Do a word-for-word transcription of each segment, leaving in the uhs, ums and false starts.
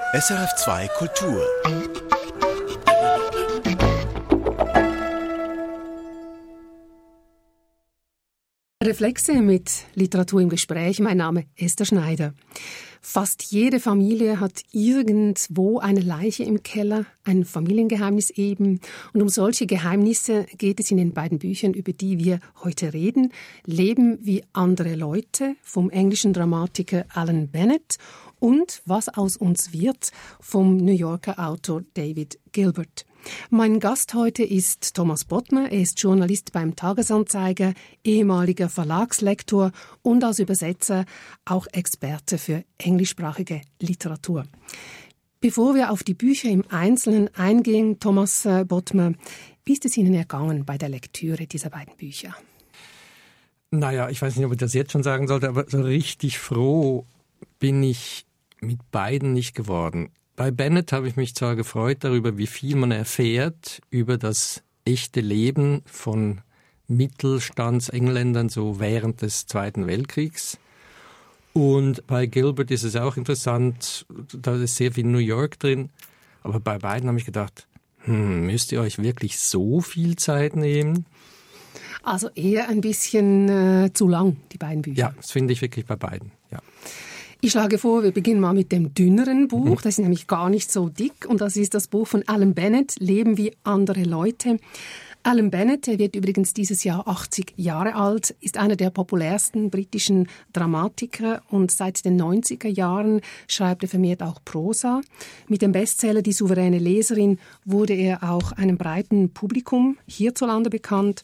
S R F zwei Kultur. Reflexe mit Literatur im Gespräch. Mein Name ist Esther Schneider. Fast jede Familie hat irgendwo eine Leiche im Keller, ein Familiengeheimnis eben. Und um solche Geheimnisse geht es in den beiden Büchern, über die wir heute reden. Leben wie andere Leute vom englischen Dramatiker Alan Bennett und Was aus uns wird vom New Yorker Autor David Gilbert. Mein Gast heute ist Thomas Bottmer. Er ist Journalist beim Tagesanzeiger, ehemaliger Verlagslektor und als Übersetzer auch Experte für englischsprachige Literatur. Bevor wir auf die Bücher im Einzelnen eingehen, Thomas Bottmer, wie ist es Ihnen ergangen bei der Lektüre dieser beiden Bücher? Naja, ich weiß nicht, ob ich das jetzt schon sagen sollte, aber so richtig froh bin ich mit beiden nicht geworden. Bei Bennett habe ich mich zwar gefreut darüber, wie viel man erfährt über das echte Leben von Mittelstandsengländern so während des Zweiten Weltkriegs. Und bei Gilbert ist es auch interessant, da ist sehr viel New York drin. Aber bei beiden habe ich gedacht, hm, müsst ihr euch wirklich so viel Zeit nehmen? Also eher ein bisschen äh, zu lang, die beiden Bücher. Ja, das finde ich wirklich bei beiden, ja. Ich schlage vor, wir beginnen mal mit dem dünneren Buch. Das ist nämlich gar nicht so dick. Und das ist das Buch von Alan Bennett, Leben wie andere Leute. Alan Bennett, der wird übrigens dieses Jahr achtzig Jahre alt, ist einer der populärsten britischen Dramatiker und seit den neunziger Jahren schreibt er vermehrt auch Prosa. Mit dem Bestseller Die souveräne Leserin wurde er auch einem breiten Publikum hierzulande bekannt.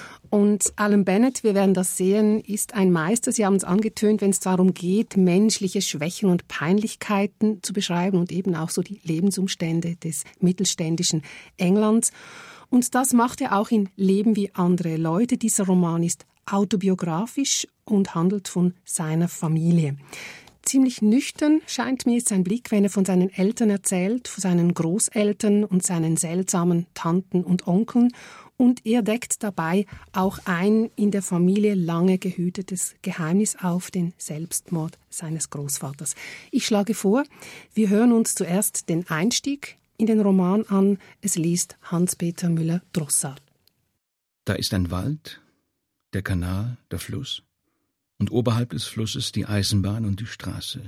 Und Alan Bennett, wir werden das sehen, ist ein Meister, Sie haben es angetönt, wenn es darum geht, menschliche Schwächen und Peinlichkeiten zu beschreiben und eben auch so die Lebensumstände des mittelständischen Englands. Und das macht er auch in Leben wie andere Leute. Dieser Roman ist autobiografisch und handelt von seiner Familie. Ziemlich nüchtern scheint mir sein Blick, wenn er von seinen Eltern erzählt, von seinen Großeltern und seinen seltsamen Tanten und Onkeln. Und er deckt dabei auch ein in der Familie lange gehütetes Geheimnis auf, den Selbstmord seines Großvaters. Ich schlage vor, wir hören uns zuerst den Einstieg in den Roman an. Es liest Hans-Peter Müller-Drossard. Da ist ein Wald, der Kanal, der Fluss und oberhalb des Flusses die Eisenbahn und die Straße.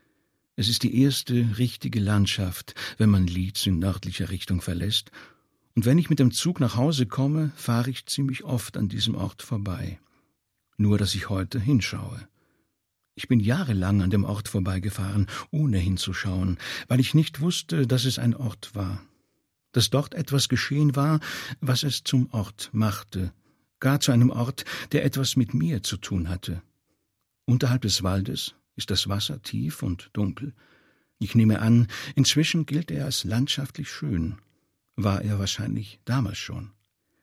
Es ist die erste richtige Landschaft, wenn man Leeds in nördlicher Richtung verlässt. Und wenn ich mit dem Zug nach Hause komme, fahre ich ziemlich oft an diesem Ort vorbei. Nur, dass ich heute hinschaue. Ich bin jahrelang an dem Ort vorbeigefahren, ohne hinzuschauen, weil ich nicht wusste, dass es ein Ort war. Dass dort etwas geschehen war, was es zum Ort machte. Gar zu einem Ort, der etwas mit mir zu tun hatte. Unterhalb des Waldes ist das Wasser tief und dunkel. Ich nehme an, inzwischen gilt er als landschaftlich schön. War er wahrscheinlich damals schon.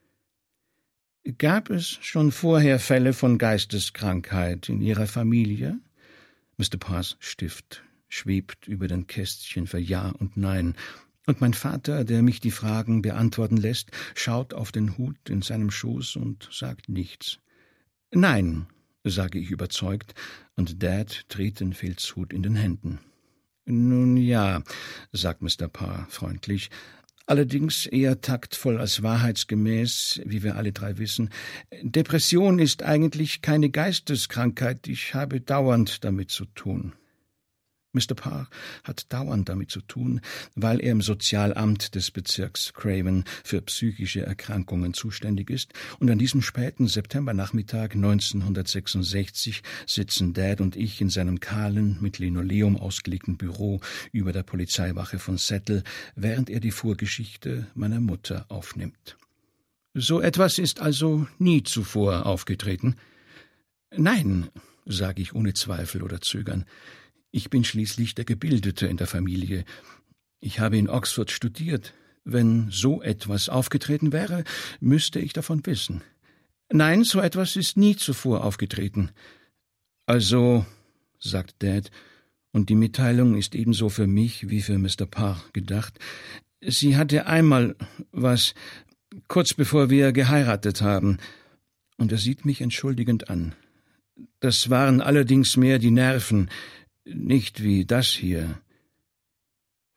Gab es schon vorher Fälle von Geisteskrankheit in Ihrer Familie? Mister Parrs Stift schwebt über den Kästchen für Ja und Nein, und mein Vater, der mich die Fragen beantworten lässt, schaut auf den Hut in seinem Schoß und sagt nichts. Nein, sage ich überzeugt, und Dad dreht den Filzhut in den Händen. Nun ja, sagt Mister Parr freundlich, allerdings eher taktvoll als wahrheitsgemäß, wie wir alle drei wissen. Depression ist eigentlich keine Geisteskrankheit, ich habe dauernd damit zu tun. Mister Parr hat dauernd damit zu tun, weil er im Sozialamt des Bezirks Craven für psychische Erkrankungen zuständig ist, und an diesem späten Septembernachmittag neunzehnhundertsechsundsechzig sitzen Dad und ich in seinem kahlen, mit Linoleum ausgelegten Büro über der Polizeiwache von Settle, während er die Vorgeschichte meiner Mutter aufnimmt. So etwas ist also nie zuvor aufgetreten? Nein, sage ich ohne Zweifel oder Zögern. Ich bin schließlich der Gebildete in der Familie. Ich habe in Oxford studiert. Wenn so etwas aufgetreten wäre, müsste ich davon wissen. Nein, so etwas ist nie zuvor aufgetreten. Also, sagt Dad, und die Mitteilung ist ebenso für mich wie für Mister Parr gedacht, sie hatte einmal was, kurz bevor wir geheiratet haben, und er sieht mich entschuldigend an. Das waren allerdings mehr die Nerven, nicht wie das hier.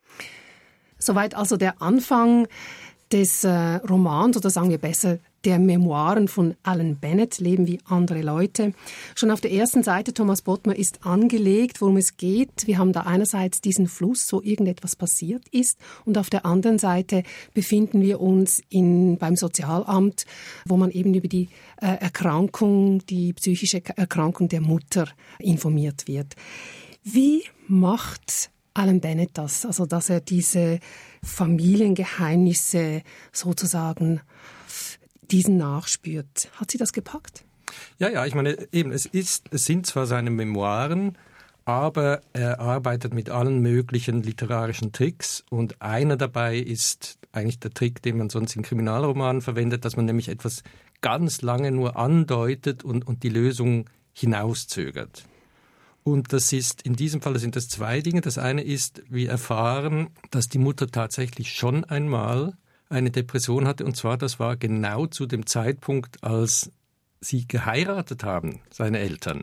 Soweit also der Anfang des äh, Romans, oder sagen wir besser, der Memoiren von Alan Bennett, Leben wie andere Leute. Schon auf der ersten Seite, Thomas Bottmer, ist angelegt, worum es geht. Wir haben da einerseits diesen Fluss, wo irgendetwas passiert ist, und auf der anderen Seite befinden wir uns in, beim Sozialamt, wo man eben über die äh, Erkrankung, die psychische Erkrankung der Mutter informiert wird. Wie macht Alan Bennett das? Also, dass er diese Familiengeheimnisse sozusagen diesen nachspürt. Hat Sie das gepackt? Ja, ja, ich meine, eben, es ist, es sind zwar seine Memoiren, aber er arbeitet mit allen möglichen literarischen Tricks, und einer dabei ist eigentlich der Trick, den man sonst in Kriminalromanen verwendet, dass man nämlich etwas ganz lange nur andeutet und, und die Lösung hinauszögert. Und das ist, in diesem Fall sind das zwei Dinge. Das eine ist, wir erfahren, dass die Mutter tatsächlich schon einmal eine Depression hatte, und zwar, das war genau zu dem Zeitpunkt, als sie geheiratet haben, seine Eltern.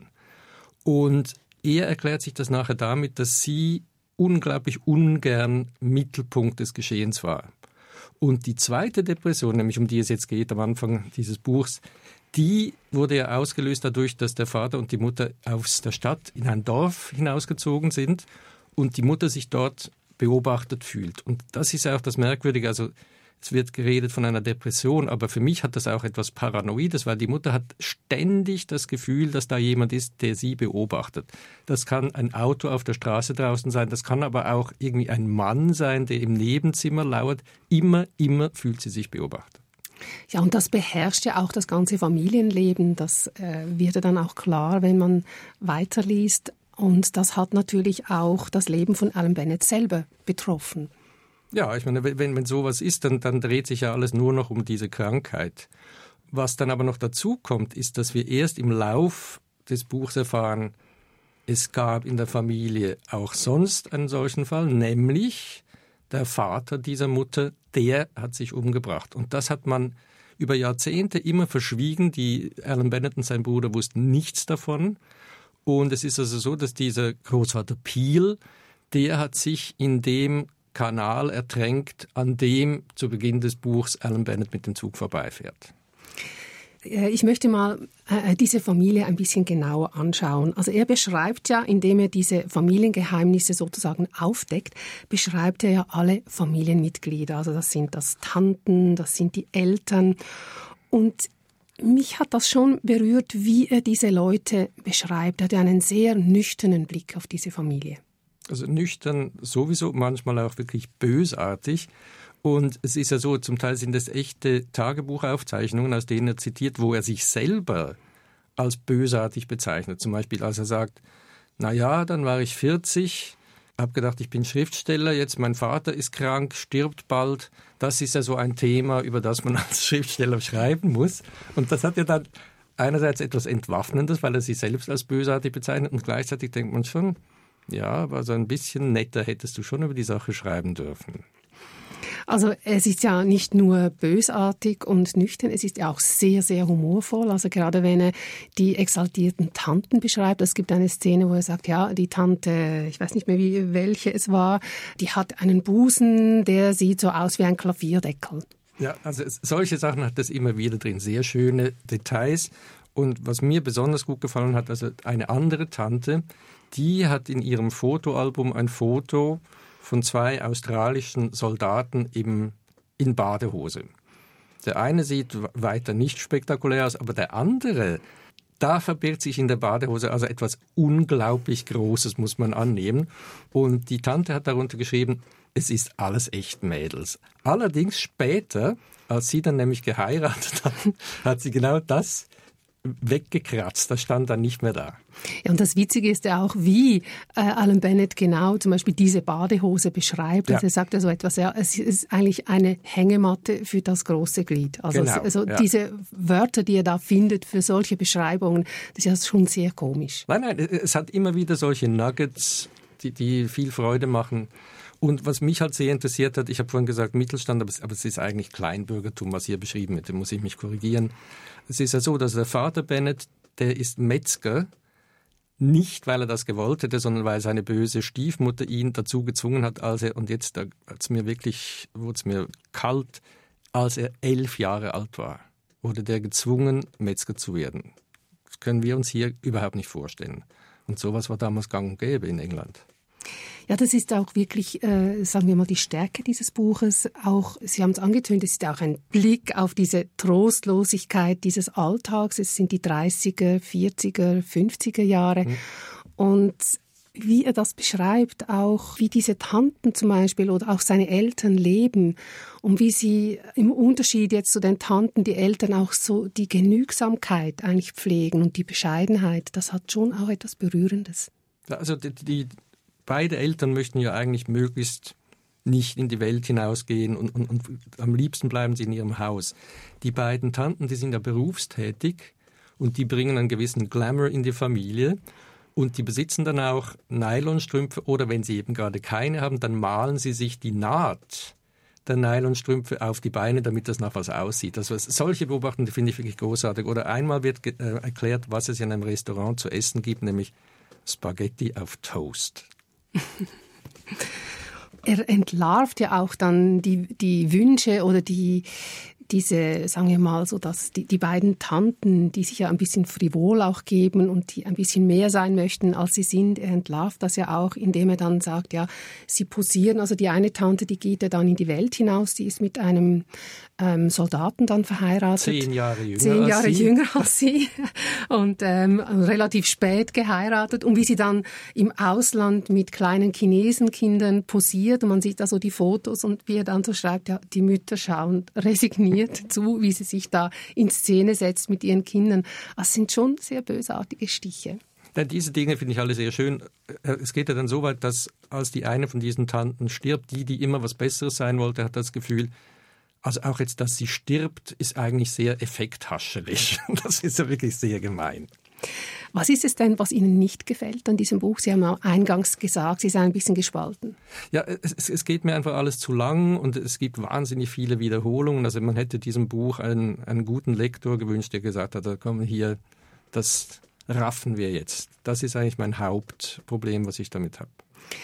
Und er erklärt sich das nachher damit, dass sie unglaublich ungern Mittelpunkt des Geschehens war. Und die zweite Depression, nämlich um die es jetzt geht am Anfang dieses Buchs, die wurde ja ausgelöst dadurch, dass der Vater und die Mutter aus der Stadt in ein Dorf hinausgezogen sind und die Mutter sich dort beobachtet fühlt. Und das ist auch das Merkwürdige, also es wird geredet von einer Depression, aber für mich hat das auch etwas Paranoides, weil die Mutter hat ständig das Gefühl, dass da jemand ist, der sie beobachtet. Das kann ein Auto auf der Straße draußen sein, das kann aber auch irgendwie ein Mann sein, der im Nebenzimmer lauert. Immer, immer fühlt sie sich beobachtet. Ja, und das beherrscht ja auch das ganze Familienleben. Das äh, wird ja dann auch klar, wenn man weiterliest. Und das hat natürlich auch das Leben von Alan Bennett selber betroffen. Ja, ich meine, wenn, wenn sowas ist, dann, dann dreht sich ja alles nur noch um diese Krankheit. Was dann aber noch dazu kommt, ist, dass wir erst im Lauf des Buchs erfahren, es gab in der Familie auch sonst einen solchen Fall, nämlich der Vater dieser Mutter, der hat sich umgebracht. Und das hat man über Jahrzehnte immer verschwiegen. Die Alan Bennett und sein Bruder wussten nichts davon. Und es ist also so, dass dieser Großvater Peel, der hat sich in dem Kanal ertränkt, an dem zu Beginn des Buchs Alan Bennett mit dem Zug vorbeifährt. Ich möchte mal äh, diese Familie ein bisschen genauer anschauen. Also er beschreibt ja, indem er diese Familiengeheimnisse sozusagen aufdeckt, beschreibt er ja alle Familienmitglieder. Also das sind das Tanten, das sind die Eltern. Und mich hat das schon berührt, wie er diese Leute beschreibt. Er hat ja einen sehr nüchternen Blick auf diese Familie. Also nüchtern sowieso, manchmal auch wirklich bösartig. Und es ist ja so, zum Teil sind es echte Tagebuchaufzeichnungen, aus denen er zitiert, wo er sich selber als bösartig bezeichnet. Zum Beispiel, als er sagt, na ja, dann war ich vierzig, habe gedacht, ich bin Schriftsteller, jetzt mein Vater ist krank, stirbt bald. Das ist ja so ein Thema, über das man als Schriftsteller schreiben muss. Und das hat ja dann einerseits etwas Entwaffnendes, weil er sich selbst als bösartig bezeichnet, und gleichzeitig denkt man schon, ja, aber so ein bisschen netter hättest du schon über die Sache schreiben dürfen. Also es ist ja nicht nur bösartig und nüchtern, es ist ja auch sehr, sehr humorvoll. Also gerade wenn er die exaltierten Tanten beschreibt, es gibt eine Szene, wo er sagt, ja, die Tante, ich weiß nicht mehr, wie welche es war, die hat einen Busen, der sieht so aus wie ein Klavierdeckel. Ja, also solche Sachen hat es immer wieder drin, sehr schöne Details. Und was mir besonders gut gefallen hat, also eine andere Tante, die hat in ihrem Fotoalbum ein Foto von zwei australischen Soldaten im, in Badehose. Der eine sieht weiter nicht spektakulär aus, aber der andere, da verbirgt sich in der Badehose also etwas unglaublich Großes, muss man annehmen. Und die Tante hat darunter geschrieben, es ist alles echt, Mädels. Allerdings später, als sie dann nämlich geheiratet hat, hat sie genau das weggekratzt, das stand dann nicht mehr da. Ja, und das Witzige ist ja auch, wie äh, Alan Bennett genau zum Beispiel diese Badehose beschreibt. Ja. Also er sagt ja so etwas, ja, es ist eigentlich eine Hängematte für das große Glied. Also, genau, es, also ja. diese Wörter, die er da findet für solche Beschreibungen, das ist ja schon sehr komisch. Nein, nein, es hat immer wieder solche Nuggets, die, die viel Freude machen. Und was mich halt sehr interessiert hat, ich habe vorhin gesagt Mittelstand, aber es, aber es ist eigentlich Kleinbürgertum, was hier beschrieben wird, da muss ich mich korrigieren. Es ist ja so, dass der Vater Bennett, der ist Metzger, Nicht, weil er das gewollt hätte, sondern weil seine böse Stiefmutter ihn dazu gezwungen hat, als er, und jetzt hat's mir wirklich, wurde es mir kalt, als er elf Jahre alt war, wurde der gezwungen, Metzger zu werden. Das können wir uns hier überhaupt nicht vorstellen. Und sowas war damals gang und gäbe in England. Ja, das ist auch wirklich, äh, sagen wir mal, die Stärke dieses Buches. Auch, Sie haben es angetönt, es ist auch ein Blick auf diese Trostlosigkeit dieses Alltags. Es sind die dreißiger, vierziger, fünfziger Jahre. Mhm. Und wie er das beschreibt, auch wie diese Tanten zum Beispiel oder auch seine Eltern leben und wie sie im Unterschied jetzt zu den Tanten, die Eltern auch so die Genügsamkeit eigentlich pflegen und die Bescheidenheit, das hat schon auch etwas Berührendes. Also die, die beide Eltern möchten ja eigentlich möglichst nicht in die Welt hinausgehen und, und, und am liebsten bleiben sie in ihrem Haus. Die beiden Tanten, die sind ja berufstätig und die bringen einen gewissen Glamour in die Familie und die besitzen dann auch Nylonstrümpfe oder wenn sie eben gerade keine haben, dann malen sie sich die Naht der Nylonstrümpfe auf die Beine, damit das nach was aussieht. Also solche Beobachtungen, die finde ich wirklich großartig. Oder einmal wird ge- äh, erklärt, was es in einem Restaurant zu essen gibt, nämlich Spaghetti auf Toast. Er entlarvt ja auch dann die, die Wünsche oder die, diese, sagen wir mal so, dass die, die beiden Tanten, die sich ja ein bisschen frivol auch geben und die ein bisschen mehr sein möchten, als sie sind, er entlarvt das ja auch, indem er dann sagt, ja, sie posieren, also die eine Tante, die geht ja dann in die Welt hinaus, die ist mit einem ähm, Soldaten dann verheiratet. Zehn Jahre jünger Zehn als Jahre sie. jünger als sie und ähm, relativ spät geheiratet und wie sie dann im Ausland mit kleinen Chinesenkindern posiert und man sieht da so die Fotos und wie er dann so schreibt, ja, die Mütter schauen resigniert zu, wie sie sich da in Szene setzt mit ihren Kindern. Das sind schon sehr bösartige Stiche. Ja, diese Dinge finde ich alle sehr schön. Es geht ja dann so weit, dass als die eine von diesen Tanten stirbt, die, die immer was Besseres sein wollte, hat das Gefühl, also auch jetzt, dass sie stirbt, ist eigentlich sehr effekthascherisch. Das ist ja wirklich sehr gemein. Was ist es denn, was Ihnen nicht gefällt an diesem Buch? Sie haben auch eingangs gesagt, Sie seien ein bisschen gespalten. Ja, es, es geht mir einfach alles zu lang und es gibt wahnsinnig viele Wiederholungen. Also man hätte diesem Buch einen, einen guten Lektor gewünscht, der gesagt hat, da kommen hier, das raffen wir jetzt. Das ist eigentlich mein Hauptproblem, was ich damit habe.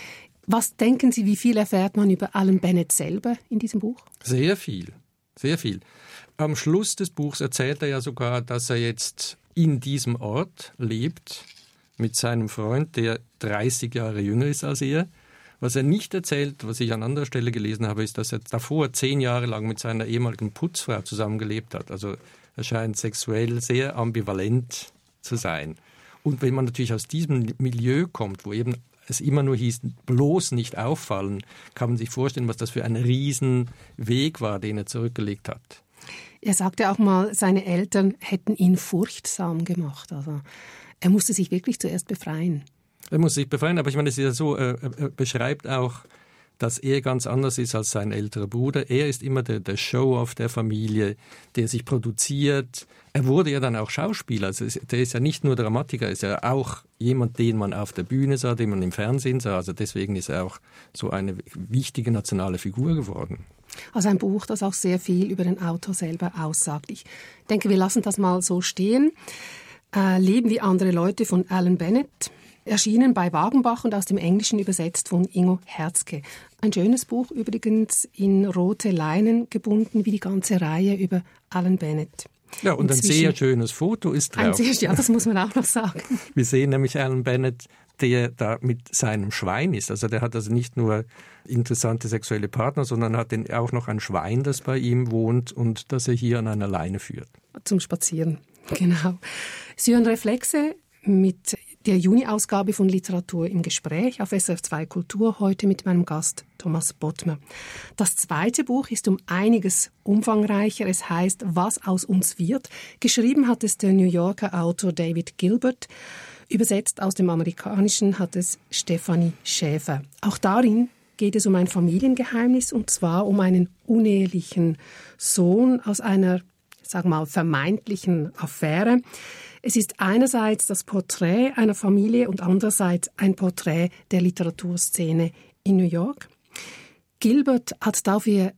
Was denken Sie, wie viel erfährt man über Alan Bennett selber in diesem Buch? Sehr viel, sehr viel. Am Schluss des Buchs erzählt er ja sogar, dass er jetzt in diesem Ort lebt mit seinem Freund, der dreißig Jahre jünger ist als er. Was er nicht erzählt, was ich an anderer Stelle gelesen habe, ist, dass er davor zehn Jahre lang mit seiner ehemaligen Putzfrau zusammengelebt hat. Also er scheint sexuell sehr ambivalent zu sein. Und wenn man natürlich aus diesem Milieu kommt, wo eben es immer nur hieß, bloß nicht auffallen, kann man sich vorstellen, was das für ein Riesenweg war, den er zurückgelegt hat. Er sagte auch mal, seine Eltern hätten ihn furchtsam gemacht. Also er musste sich wirklich zuerst befreien. Er muss sich befreien, aber ich meine, es ist ja so, er, er beschreibt auch, dass er ganz anders ist als sein älterer Bruder. Er ist immer der, der Show-off der Familie, der sich produziert. Er wurde ja dann auch Schauspieler. Also der ist ja nicht nur Dramatiker, er ist ja auch jemand, den man auf der Bühne sah, den man im Fernsehen sah. Also deswegen ist er auch so eine wichtige nationale Figur geworden. Also ein Buch, das auch sehr viel über den Autor selber aussagt. Ich denke, wir lassen das mal so stehen. Äh, Leben wie andere Leute von Alan Bennett. Erschienen bei Wagenbach und aus dem Englischen übersetzt von Ingo Herzke. Ein schönes Buch, übrigens in rote Leinen gebunden, wie die ganze Reihe über Alan Bennett. Ja, und Inzwischen ein sehr schönes Foto ist drauf. Ein sehr, ja, das muss man auch noch sagen. Wir sehen nämlich Alan Bennett, der da mit seinem Schwein ist. Also der hat also nicht nur interessante sexuelle Partner, sondern hat auch noch ein Schwein, das bei ihm wohnt und das er hier an einer Leine führt. Zum Spazieren, genau. Sie hören Reflexe mit der Juni-Ausgabe von Literatur im Gespräch auf S R F zwei Kultur, heute mit meinem Gast Thomas Bottmer. Das zweite Buch ist um einiges umfangreicher. Es heißt Was aus uns wird. Geschrieben hat es der New Yorker Autor David Gilbert. Übersetzt aus dem Amerikanischen hat es Stefanie Schäfer. Auch darin geht es um ein Familiengeheimnis, und zwar um einen unehelichen Sohn aus einer, sag mal, vermeintlichen Affäre. Es ist einerseits das Porträt einer Familie und andererseits ein Porträt der Literaturszene in New York. Gilbert hat dafür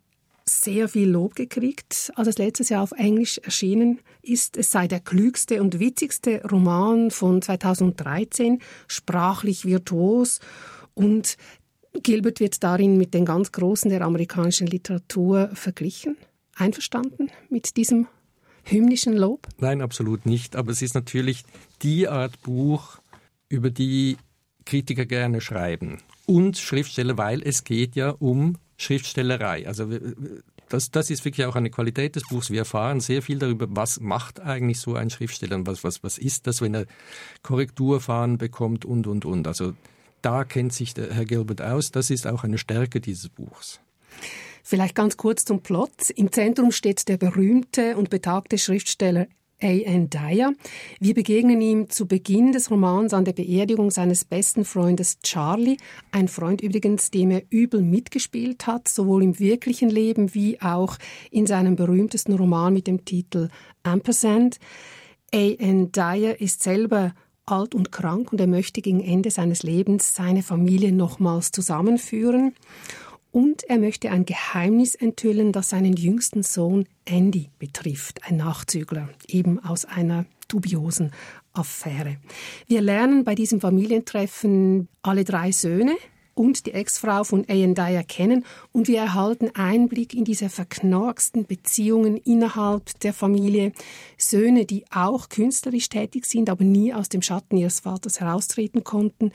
sehr viel Lob gekriegt, als es letztes Jahr auf Englisch erschienen ist. Es sei der klügste und witzigste Roman von zweitausenddreizehn, sprachlich virtuos, und Gilbert wird darin mit den ganz Großen der amerikanischen Literatur verglichen. Einverstanden mit diesem hymnischen Lob? Nein, absolut nicht. Aber es ist natürlich die Art Buch, über die Kritiker gerne schreiben. Und Schriftsteller, weil es geht ja um Schriftstellerei. Also das, das ist wirklich auch eine Qualität des Buchs. Wir erfahren sehr viel darüber, was macht eigentlich so ein Schriftsteller und was, was, was ist das, wenn er Korrekturfahren bekommt und, und, und. Also da kennt sich der Herr Gilbert aus. Das ist auch eine Stärke dieses Buchs. Vielleicht ganz kurz zum Plot. Im Zentrum steht der berühmte und betagte Schriftsteller A N Dyer. Wir begegnen ihm zu Beginn des Romans an der Beerdigung seines besten Freundes Charlie. Ein Freund übrigens, dem er übel mitgespielt hat, sowohl im wirklichen Leben wie auch in seinem berühmtesten Roman mit dem Titel Ampersand. A N Dyer ist selber alt und krank und er möchte gegen Ende seines Lebens seine Familie nochmals zusammenführen. Und er möchte ein Geheimnis enthüllen, das seinen jüngsten Sohn Andy betrifft, ein Nachzügler, eben aus einer dubiosen Affäre. Wir lernen bei diesem Familientreffen alle drei Söhne und die Ex-Frau von A N Dyer kennen und wir erhalten Einblick in diese verknorksten Beziehungen innerhalb der Familie. Söhne, die auch künstlerisch tätig sind, aber nie aus dem Schatten ihres Vaters heraustreten konnten.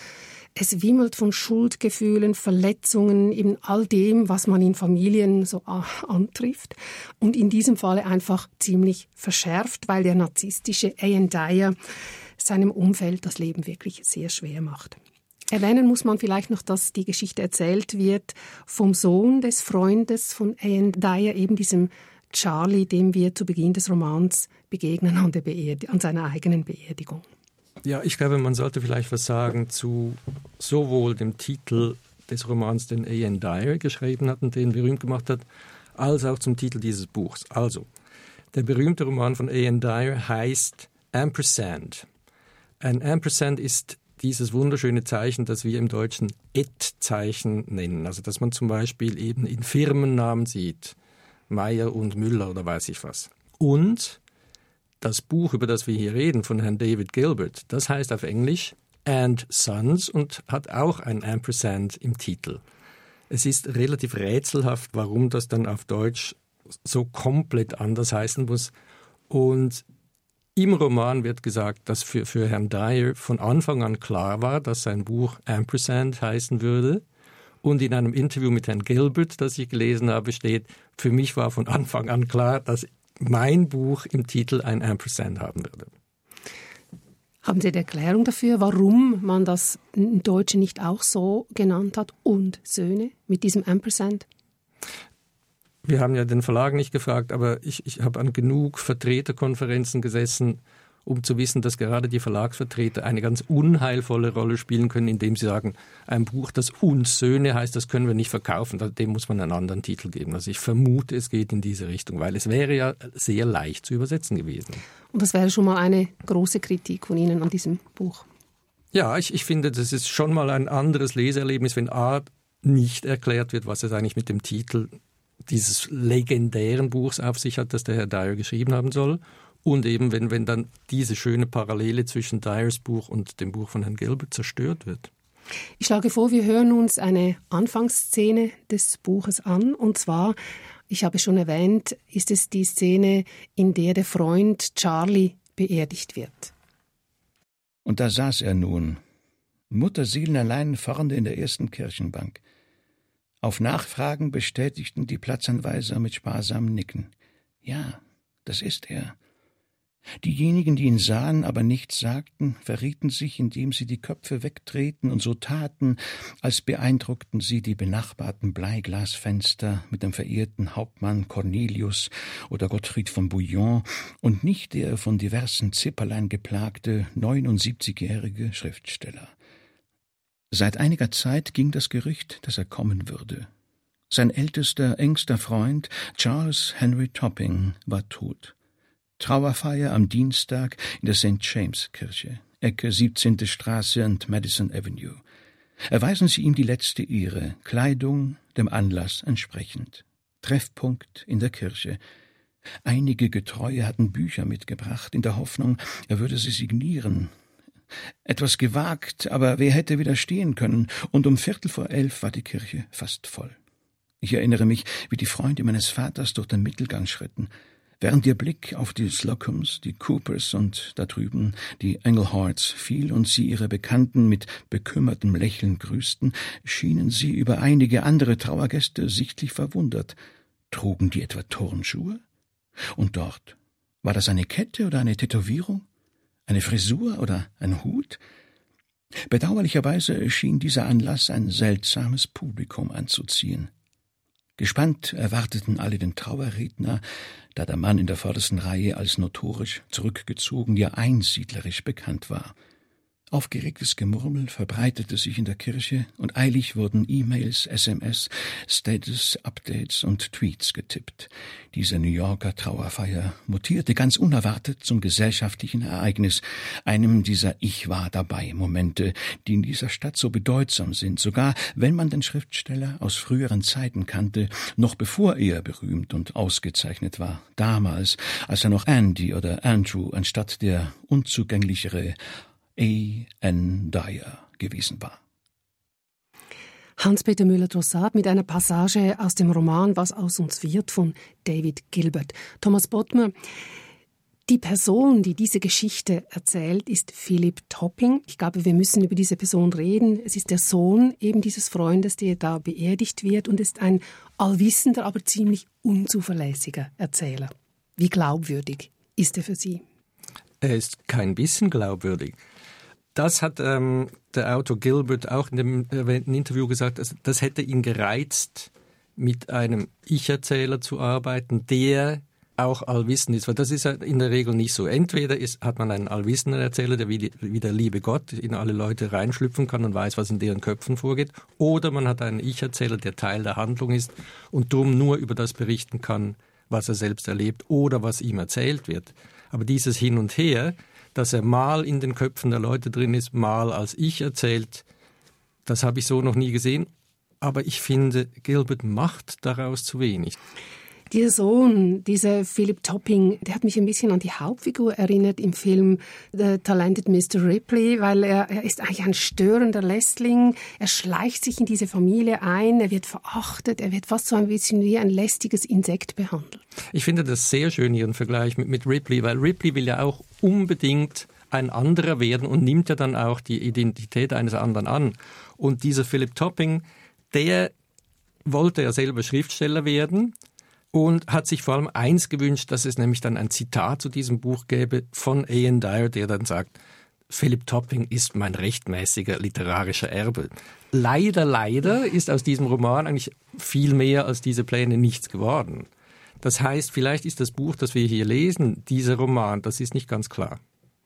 Es wimmelt von Schuldgefühlen, Verletzungen, eben all dem, was man in Familien so antrifft. Und in diesem Falle einfach ziemlich verschärft, weil der narzisstische A N Dyer seinem Umfeld das Leben wirklich sehr schwer macht. Erwähnen muss man vielleicht noch, dass die Geschichte erzählt wird vom Sohn des Freundes von A N Dyer, eben diesem Charlie, dem wir zu Beginn des Romans begegnen an, der Beerdi- an seiner eigenen Beerdigung. Ja, ich glaube, man sollte vielleicht was sagen zu sowohl dem Titel des Romans, den A N Dyer geschrieben hat und den berühmt gemacht hat, als auch zum Titel dieses Buchs. Also, der berühmte Roman von A N Dyer heißt Ampersand. Ein Ampersand ist dieses wunderschöne Zeichen, das wir im Deutschen Et-Zeichen nennen. Also, dass man zum Beispiel eben in Firmennamen sieht, Meyer und Müller oder weiß ich was. Und das Buch, über das wir hier reden, von Herrn David Gilbert, das heißt auf Englisch And Sons und hat auch ein Ampersand im Titel. Es ist relativ rätselhaft, warum das dann auf Deutsch so komplett anders heißen muss. Und im Roman wird gesagt, dass für, für Herrn Dyer von Anfang an klar war, dass sein Buch Ampersand heißen würde. Und in einem Interview mit Herrn Gilbert, das ich gelesen habe, steht, für mich war von Anfang an klar, dass mein Buch im Titel ein Ampersand haben würde. Haben Sie eine Erklärung dafür, warum man das im Deutschen nicht auch so genannt hat, und Söhne, mit diesem Ampersand? Wir haben ja den Verlag nicht gefragt, aber ich, ich habe an genug Vertreterkonferenzen gesessen, um zu wissen, dass gerade die Verlagsvertreter eine ganz unheilvolle Rolle spielen können, indem sie sagen, ein Buch, das uns Söhne heißt, das können wir nicht verkaufen, dem muss man einen anderen Titel geben. Also ich vermute, es geht in diese Richtung, weil es wäre ja sehr leicht zu übersetzen gewesen. Und das wäre schon mal eine große Kritik von Ihnen an diesem Buch. Ja, ich, ich finde, das ist schon mal ein anderes Leseerlebnis, wenn A, nicht erklärt wird, was es eigentlich mit dem Titel dieses legendären Buchs auf sich hat, das der Herr Dyer geschrieben haben soll. Und eben, wenn, wenn dann diese schöne Parallele zwischen Dyers Buch und dem Buch von Herrn Gilbert zerstört wird. Ich schlage vor, wir hören uns eine Anfangsszene des Buches an. Und zwar, ich habe schon erwähnt, ist es die Szene, in der der Freund Charlie beerdigt wird. Und da saß er nun, mutterseelenallein vorne in der ersten Kirchenbank. Auf Nachfragen bestätigten die Platzanweiser mit sparsamem Nicken. Ja, das ist er. Diejenigen, die ihn sahen, aber nichts sagten, verrieten sich, indem sie die Köpfe wegdrehten und so taten, als beeindruckten sie die benachbarten Bleiglasfenster mit dem verehrten Hauptmann Cornelius oder Gottfried von Bouillon und nicht der von diversen Zipperlein geplagte neunundsiebzigjährige Schriftsteller. Seit einiger Zeit ging das Gerücht, dass er kommen würde. Sein ältester, engster Freund, Charles Henry Topping, war tot. Trauerfeier am Dienstag in der Saint James Kirche, Ecke siebzehnte Straße und Madison Avenue. Erweisen Sie ihm die letzte Ehre, Kleidung dem Anlass entsprechend. Treffpunkt in der Kirche. Einige Getreue hatten Bücher mitgebracht, in der Hoffnung, er würde sie signieren. Etwas gewagt, aber wer hätte widerstehen können, und um Viertel vor elf war die Kirche fast voll. Ich erinnere mich, wie die Freunde meines Vaters durch den Mittelgang schritten. Während ihr Blick auf die Slocums, die Coopers und da drüben die Engleharts fiel und sie ihre Bekannten mit bekümmertem Lächeln grüßten, schienen sie über einige andere Trauergäste sichtlich verwundert. Trugen die etwa Turnschuhe? Und dort? War das eine Kette oder eine Tätowierung? Eine Frisur oder ein Hut? Bedauerlicherweise schien dieser Anlass ein seltsames Publikum anzuziehen. Gespannt erwarteten alle den Trauerredner, da der Mann in der vordersten Reihe als notorisch zurückgezogen, ja einsiedlerisch bekannt war. Aufgeregtes Gemurmel verbreitete sich in der Kirche und eilig wurden E-Mails, S M S, Status-Updates und Tweets getippt. Diese New Yorker Trauerfeier mutierte ganz unerwartet zum gesellschaftlichen Ereignis, einem dieser Ich-war-dabei-Momente, die in dieser Stadt so bedeutsam sind, sogar wenn man den Schriftsteller aus früheren Zeiten kannte, noch bevor er berühmt und ausgezeichnet war, damals, als er noch Andy oder Andrew anstatt der unzugänglichere A N Dyer gewesen war. Hans-Peter Müller-Drossard mit einer Passage aus dem Roman »Was aus uns wird« von David Gilbert. Thomas Bottmer, die Person, die diese Geschichte erzählt, ist Philip Topping. Ich glaube, wir müssen über diese Person reden. Es ist der Sohn eben dieses Freundes, der da beerdigt wird, und ist ein allwissender, aber ziemlich unzuverlässiger Erzähler. Wie glaubwürdig ist er für Sie? Er ist kein bisschen glaubwürdig. Das hat ähm, der Autor Gilbert auch in dem erwähnten Interview gesagt, das, das hätte ihn gereizt, mit einem Ich-Erzähler zu arbeiten, der auch allwissend ist. Weil das ist ja in der Regel nicht so. Entweder ist, hat man einen allwissenden Erzähler, der wie, die, wie der liebe Gott in alle Leute reinschlüpfen kann und weiß, was in deren Köpfen vorgeht. Oder man hat einen Ich-Erzähler, der Teil der Handlung ist und darum nur über das berichten kann, was er selbst erlebt oder was ihm erzählt wird. Aber dieses Hin und Her, dass er mal in den Köpfen der Leute drin ist, mal als Ich erzählt, das habe ich so noch nie gesehen. Aber ich finde, Gilbert macht daraus zu wenig. Dieser Sohn, dieser Philip Topping, der hat mich ein bisschen an die Hauptfigur erinnert im Film The Talented Mister Ripley, weil er, er ist eigentlich ein störender Lästling. Er schleicht sich in diese Familie ein, er wird verachtet, er wird fast so ein bisschen wie ein lästiges Insekt behandelt. Ich finde das sehr schön, Ihren Vergleich mit, mit Ripley, weil Ripley will ja auch unbedingt ein anderer werden und nimmt ja dann auch die Identität eines anderen an. Und dieser Philip Topping, der wollte ja selber Schriftsteller werden, und hat sich vor allem eins gewünscht, dass es nämlich dann ein Zitat zu diesem Buch gäbe von A N Dyer, der dann sagt, Philip Topping ist mein rechtmäßiger literarischer Erbe. Leider, leider ist aus diesem Roman eigentlich viel mehr als diese Pläne nichts geworden. Das heißt, vielleicht ist das Buch, das wir hier lesen, dieser Roman, das ist nicht ganz klar.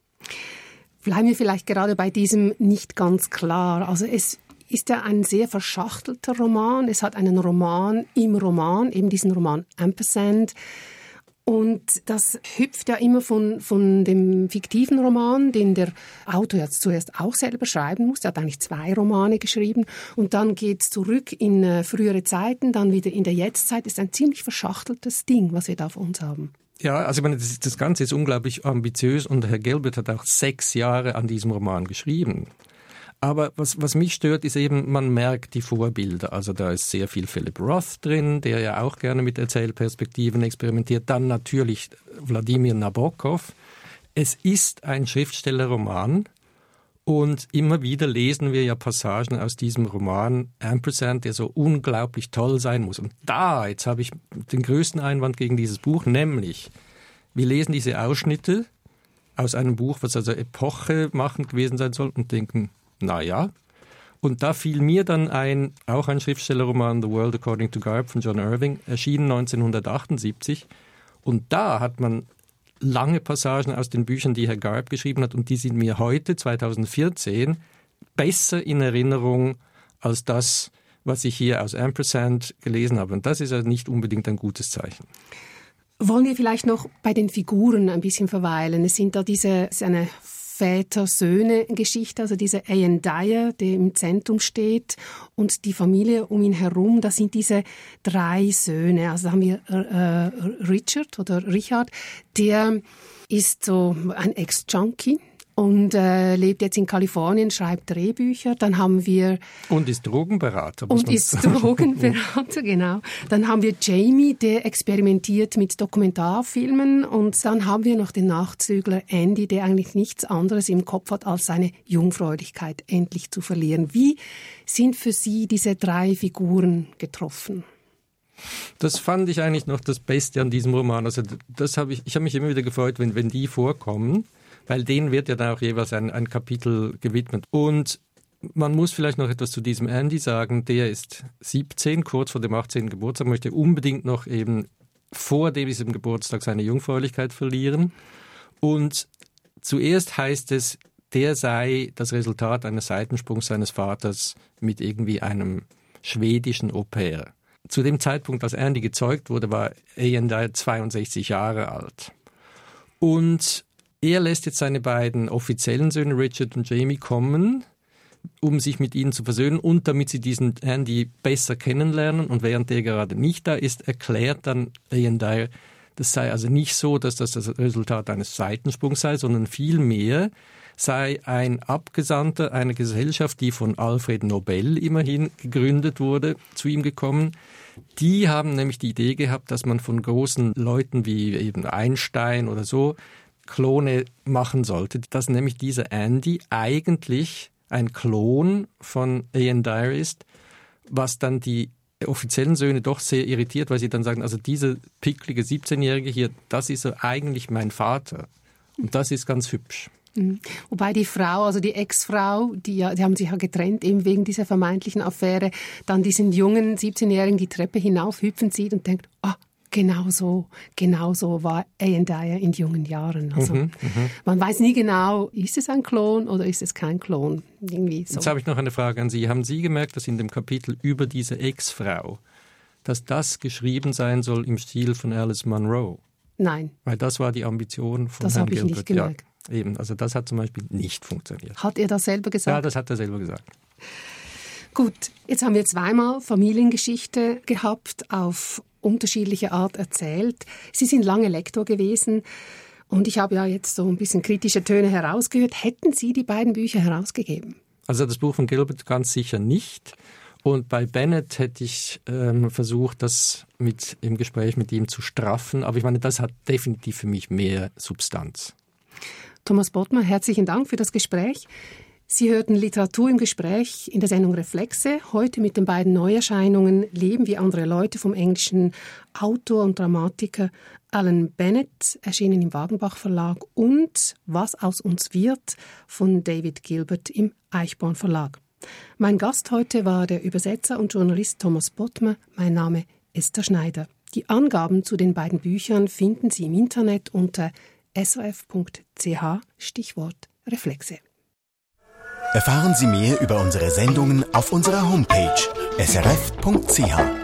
Bleiben wir vielleicht gerade bei diesem nicht ganz klar. Also es ist ja ein sehr verschachtelter Roman. Es hat einen Roman im Roman, eben diesen Roman Ampersand. Und das hüpft ja immer von, von dem fiktiven Roman, den der Autor jetzt zuerst auch selber schreiben muss. Er hat eigentlich zwei Romane geschrieben. Und dann geht es zurück in äh, frühere Zeiten, dann wieder in der Jetztzeit. Es ist ein ziemlich verschachteltes Ding, was wir da vor uns haben. Ja, also ich meine, das, das Ganze ist unglaublich ambitiös und Herr Gilbert hat auch sechs Jahre an diesem Roman geschrieben. Aber was, was mich stört, ist eben, man merkt die Vorbilder. Also da ist sehr viel Philip Roth drin, der ja auch gerne mit Erzählperspektiven experimentiert. Dann natürlich Wladimir Nabokov. Es ist ein Schriftstellerroman und immer wieder lesen wir ja Passagen aus diesem Roman Ampersand, der so unglaublich toll sein muss. Und da, jetzt habe ich den größten Einwand gegen dieses Buch, nämlich wir lesen diese Ausschnitte aus einem Buch, was also epochemachend gewesen sein soll und denken, na ja. Und da fiel mir dann ein, auch ein Schriftstellerroman, The World According to Garp von John Irving, erschienen neunzehnhundertachtundsiebzig. Und da hat man lange Passagen aus den Büchern, die Herr Garp geschrieben hat, und die sind mir heute, zweitausendvierzehn, besser in Erinnerung als das, was ich hier aus Ampersand gelesen habe. Und das ist ja nicht unbedingt ein gutes Zeichen. Wollen wir vielleicht noch bei den Figuren ein bisschen verweilen? Es sind da diese, es ist eine Vater-Söhne-Geschichte, also diese Ian Dyer, der im Zentrum steht, und die Familie um ihn herum. Das sind diese drei Söhne. Also da haben wir äh, Richard oder Richard, der ist so ein Ex-Junkie und äh, lebt jetzt in Kalifornien, schreibt Drehbücher. Dann haben wir... Und ist Drogenberater. Und ist Drogenberater, genau. Dann haben wir Jamie, der experimentiert mit Dokumentarfilmen. Und dann haben wir noch den Nachzügler Andy, der eigentlich nichts anderes im Kopf hat, als seine Jungfräulichkeit endlich zu verlieren. Wie sind für Sie diese drei Figuren getroffen? Das fand ich eigentlich noch das Beste an diesem Roman. Also das habe ich, ich habe mich immer wieder gefreut, wenn, wenn die vorkommen, weil denen wird ja dann auch jeweils ein, ein Kapitel gewidmet. Und man muss vielleicht noch etwas zu diesem Andy sagen. Der ist siebzehn, kurz vor dem achtzehnten Geburtstag, möchte unbedingt noch eben vor diesem Geburtstag seine Jungfräulichkeit verlieren. Und zuerst heißt es, der sei das Resultat eines Seitensprungs seines Vaters mit irgendwie einem schwedischen Au-pair. Zu dem Zeitpunkt, als Andy gezeugt wurde, war Ian Dyer zweiundsechzig Jahre alt. Und er lässt jetzt seine beiden offiziellen Söhne Richard und Jamie kommen, um sich mit ihnen zu versöhnen und damit sie diesen Andy besser kennenlernen. Und während der gerade nicht da ist, erklärt dann Ian Dyer, das sei also nicht so, dass das das Resultat eines Seitensprungs sei, sondern vielmehr sei ein Abgesandter einer Gesellschaft, die von Alfred Nobel immerhin gegründet wurde, zu ihm gekommen. Die haben nämlich die Idee gehabt, dass man von großen Leuten wie eben Einstein oder so Klone machen sollte. Dass nämlich dieser Andy eigentlich ein Klon von Ian Dyer ist, was dann die offiziellen Söhne doch sehr irritiert, weil sie dann sagen, also dieser picklige siebzehnjährige hier, das ist eigentlich mein Vater. Und das ist ganz hübsch. Mhm. Wobei die Frau, also die Ex-Frau, die, ja, die haben sich ja getrennt, eben wegen dieser vermeintlichen Affäre, dann diesen jungen siebzehnjährigen die Treppe hinauf hüpfen sieht und denkt, ah, genau so, genau so war Ian Dyer in jungen Jahren. Also mhm, man weiß nie genau, ist es ein Klon oder ist es kein Klon? Irgendwie so. Jetzt habe ich noch eine Frage an Sie. Haben Sie gemerkt, dass in dem Kapitel über diese Ex-Frau, dass das geschrieben sein soll im Stil von Alice Munro? Nein. Weil das war die Ambition von das Herrn Gilbert. Das habe ich nicht gemerkt. Ja, eben, also das hat zum Beispiel nicht funktioniert. Hat er das selber gesagt? Ja, das hat er selber gesagt. Gut, jetzt haben wir zweimal Familiengeschichte gehabt, auf unterschiedliche Art erzählt. Sie sind lange Lektor gewesen und ich habe ja jetzt so ein bisschen kritische Töne herausgehört. Hätten Sie die beiden Bücher herausgegeben? Also das Buch von Gilbert ganz sicher nicht. Und bei Bennett hätte ich ähm, versucht, das mit, im Gespräch mit ihm zu straffen. Aber ich meine, das hat definitiv für mich mehr Substanz. Thomas Bottmer, herzlichen Dank für das Gespräch. Sie hörten Literatur im Gespräch in der Sendung Reflexe, heute mit den beiden Neuerscheinungen Leben wie andere Leute vom englischen Autor und Dramatiker Alan Bennett, erschienen im Wagenbach Verlag, und Was aus uns wird von David Gilbert im Eichborn Verlag. Mein Gast heute war der Übersetzer und Journalist Thomas Bottmer. Mein Name Esther Schneider. Die Angaben zu den beiden Büchern finden Sie im Internet unter s o f punkt c h, Stichwort Reflexe. Erfahren Sie mehr über unsere Sendungen auf unserer Homepage s r f punkt c h.